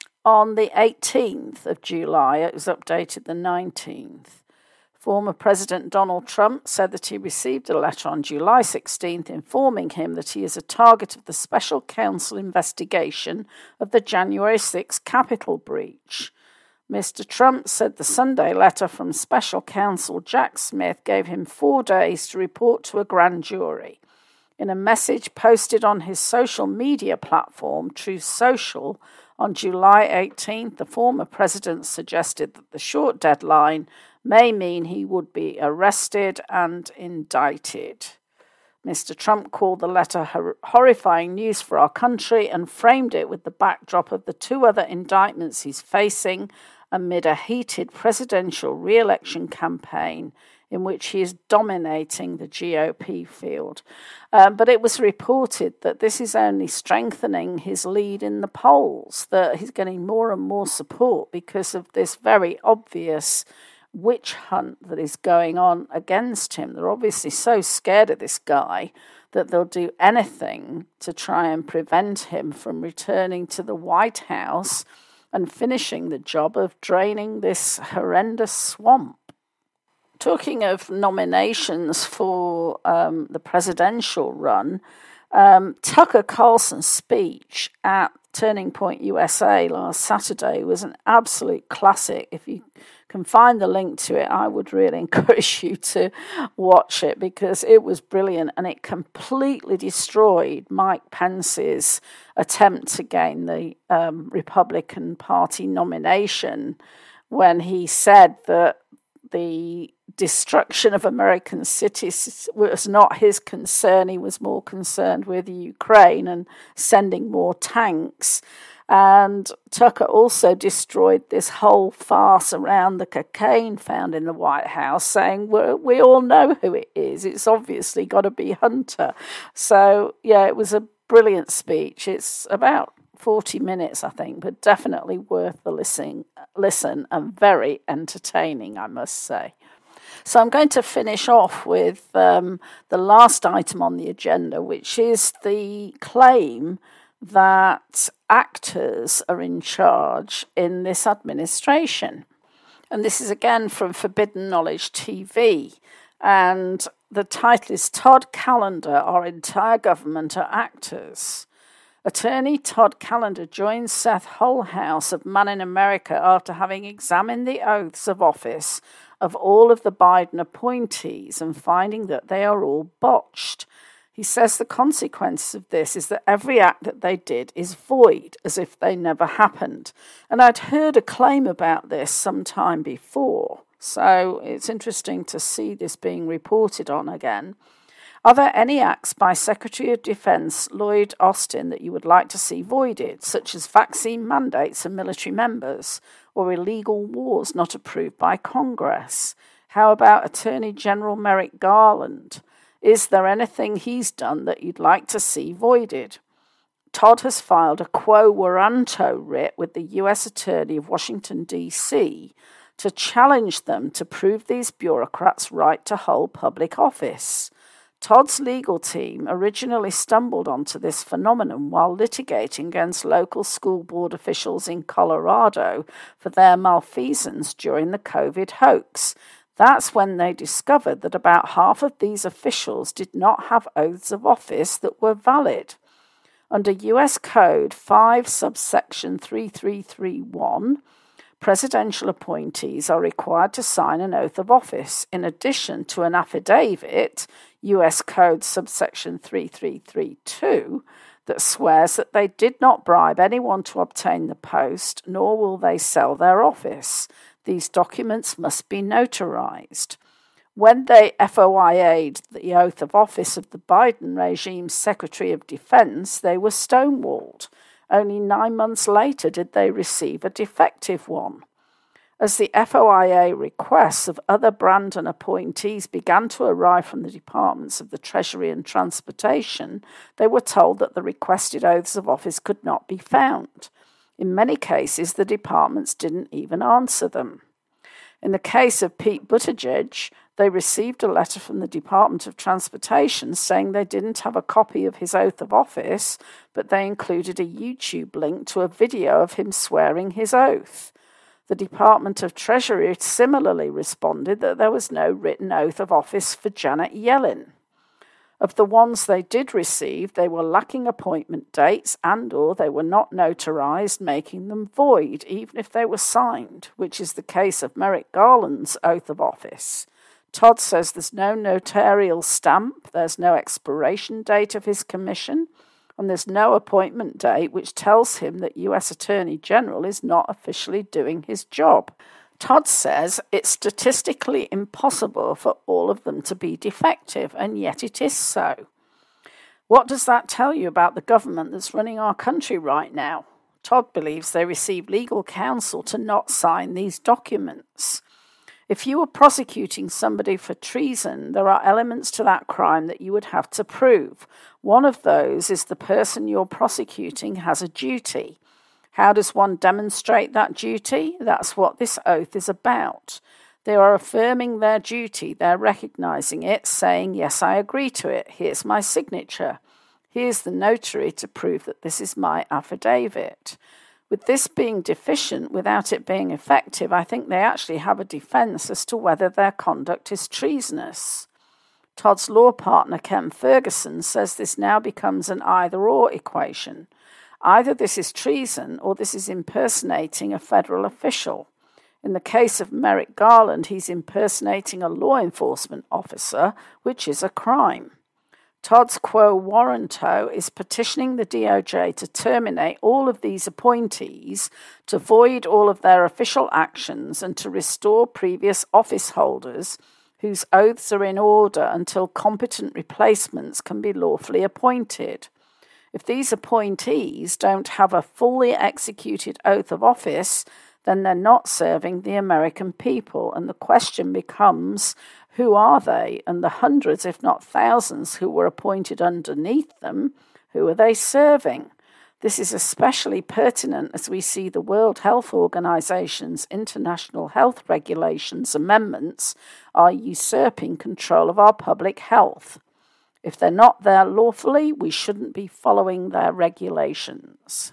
on the eighteenth of July. It was updated the nineteenth. Former President Donald Trump said that he received a letter on July sixteenth informing him that he is a target of the special counsel investigation of the January sixth Capitol breach. Mister Trump said the Sunday letter from special counsel Jack Smith gave him four days to report to a grand jury. In a message posted on his social media platform, Truth Social, on July eighteenth, the former president suggested that the short deadline may mean he would be arrested and indicted. Mister Trump called the letter hor- horrifying news for our country and framed it with the backdrop of the two other indictments he's facing amid a heated presidential re-election campaign in which he is dominating the G O P field. Um, but it was reported that this is only strengthening his lead in the polls, that he's getting more and more support because of this very obvious witch hunt that is going on against him. They're obviously so scared of this guy that they'll do anything to try and prevent him from returning to the White House and finishing the job of draining this horrendous swamp. Talking of nominations for um, the presidential run, um, Tucker Carlson's speech at Turning Point U S A last Saturday was an absolute classic. If you can find the link to it, I would really encourage you to watch it because it was brilliant and it completely destroyed Mike Pence's attempt to gain the um, Republican Party nomination when he said that the destruction of American cities was not his concern. He was more concerned with Ukraine and sending more tanks. And Tucker also destroyed this whole farce around the cocaine found in the White House, saying, well, we all know who it is. It's obviously got to be Hunter. So, yeah, it was a brilliant speech. It's about forty minutes, I think, but definitely worth the listen, listen and very entertaining, I must say. So I'm going to finish off with um, the last item on the agenda, which is the claim that actors are in charge in this administration. And this is again from Forbidden Knowledge T V. And the title is Todd Callender, Our Entire Government Are Actors. Attorney Todd Callender joins Seth Holhouse of Man in America after having examined the oaths of office of all of the Biden appointees and finding that they are all botched. He says the consequence of this is that every act that they did is void, as if they never happened. And I'd heard a claim about this some time before, so it's interesting to see this being reported on again. Are there any acts by Secretary of Defense Lloyd Austin that you would like to see voided, such as vaccine mandates and military members, or illegal wars not approved by Congress? How about Attorney General Merrick Garland? Is there anything he's done that you'd like to see voided? Todd has filed a quo warranto writ with the U S Attorney of Washington, D C to challenge them to prove these bureaucrats' right to hold public office. Todd's legal team originally stumbled onto this phenomenon while litigating against local school board officials in Colorado for their malfeasance during the COVID hoax. That's when they discovered that about half of these officials did not have oaths of office that were valid. Under U S Code five subsection three three three one, presidential appointees are required to sign an oath of office in addition to an affidavit, U S Code subsection three three three two, that swears that they did not bribe anyone to obtain the post, nor will they sell their office. These documents must be notarized. When they F O I A'd the oath of office of the Biden regime's Secretary of Defense, they were stonewalled. Only nine months later did they receive a defective one. As the F O I A requests of other Brandon appointees began to arrive from the departments of the Treasury and Transportation, they were told that the requested oaths of office could not be found. In many cases, the departments didn't even answer them. In the case of Pete Buttigieg, they received a letter from the Department of Transportation saying they didn't have a copy of his oath of office, but they included a YouTube link to a video of him swearing his oath. The Department of Treasury similarly responded that there was no written oath of office for Janet Yellen. Of the ones they did receive, they were lacking appointment dates and or they were not notarized, making them void, even if they were signed, which is the case of Merrick Garland's oath of office. Todd says there's no notarial stamp, there's no expiration date of his commission, and there's no appointment date which tells him that U S Attorney General is not officially doing his job. Todd says it's statistically impossible for all of them to be defective, and yet it is so. What does that tell you about the government that's running our country right now? Todd believes they received legal counsel to not sign these documents. If you were prosecuting somebody for treason, there are elements to that crime that you would have to prove. One of those is the person you're prosecuting has a duty. How does one demonstrate that duty? That's what this oath is about. They are affirming their duty, they're recognizing it, saying, yes, I agree to it, here's my signature. Here's the notary to prove that this is my affidavit. With this being deficient, without it being effective, I think they actually have a defense as to whether their conduct is treasonous. Todd's law partner, Ken Ferguson, says this now becomes an either-or equation. Either this is treason or this is impersonating a federal official. In the case of Merrick Garland, he's impersonating a law enforcement officer, which is a crime. Todd's quo warranto is petitioning the D O J to terminate all of these appointees, to void all of their official actions, and to restore previous office holders whose oaths are in order until competent replacements can be lawfully appointed. If these appointees don't have a fully executed oath of office, then they're not serving the American people. And the question becomes, who are they? And the hundreds, if not thousands, who were appointed underneath them, who are they serving? This is especially pertinent as we see the World Health Organization's international health regulations amendments are usurping control of our public health. If they're not there lawfully, we shouldn't be following their regulations.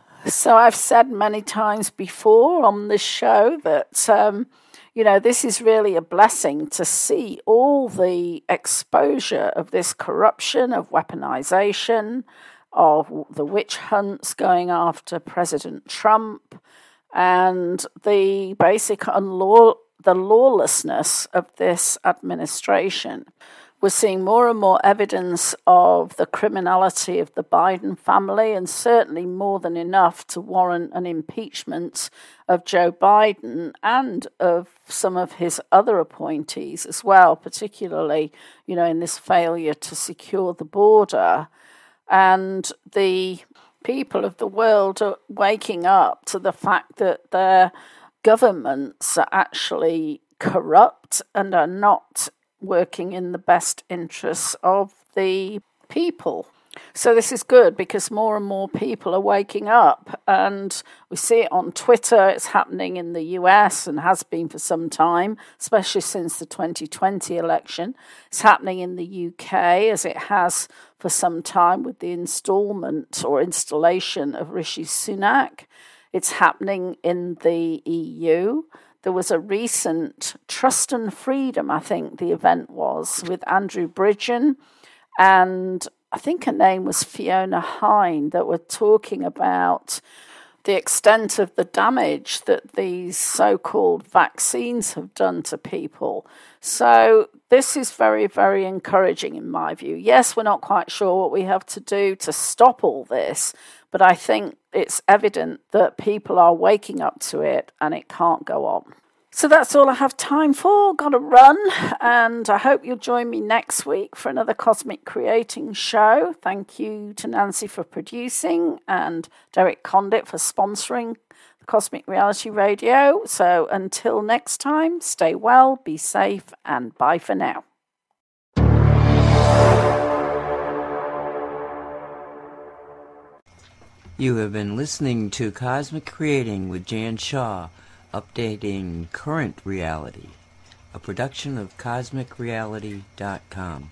So I've said many times before on this show that, um, you know, this is really a blessing to see all the exposure of this corruption, of weaponization, of the witch hunts going after President Trump, and the basic unlaw- the lawlessness of this administration. We're seeing more and more evidence of the criminality of the Biden family, and certainly more than enough to warrant an impeachment of Joe Biden and of some of his other appointees as well, particularly, you know, in this failure to secure the border. And the people of the world are waking up to the fact that their governments are actually corrupt and are not working in the best interests of the people. So this is good because more and more people are waking up, and we see it on Twitter. It's happening in the U S and has been for some time, especially since the twenty twenty election. It's happening in the U K, as it has for some time with the installment or installation of Rishi Sunak. It's happening in the E U. There was a recent Trust and Freedom, I think the event was, with Andrew Bridgen, and I think her name was Fiona Hine, that were talking about the extent of the damage that these so-called vaccines have done to people. So this is very, very encouraging in my view. Yes, we're not quite sure what we have to do to stop all this, but I think it's evident that people are waking up to it and it can't go on. So that's all I have time for. Got to run, and I hope you'll join me next week for another Cosmic Creating show. Thank you to Nancy for producing and Derek Condit for sponsoring the Cosmic Reality Radio. So until next time, stay well, be safe, and bye for now. You have been listening to Cosmic Creating with Jan Shaw, updating current reality, a production of cosmic reality dot com.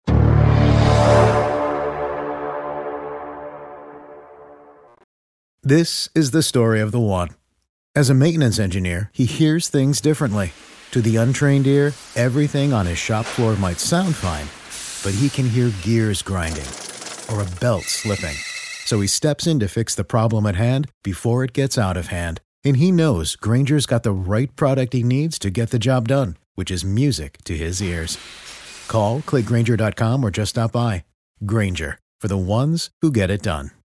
This is the story of the one. As a maintenance engineer, he hears things differently. To the untrained ear, everything on his shop floor might sound fine, but he can hear gears grinding or a belt slipping. So he steps in to fix the problem at hand before it gets out of hand. And he knows Grainger's got the right product he needs to get the job done, which is music to his ears. Call, click Grainger dot com, or just stop by. Grainger, for the ones who get it done.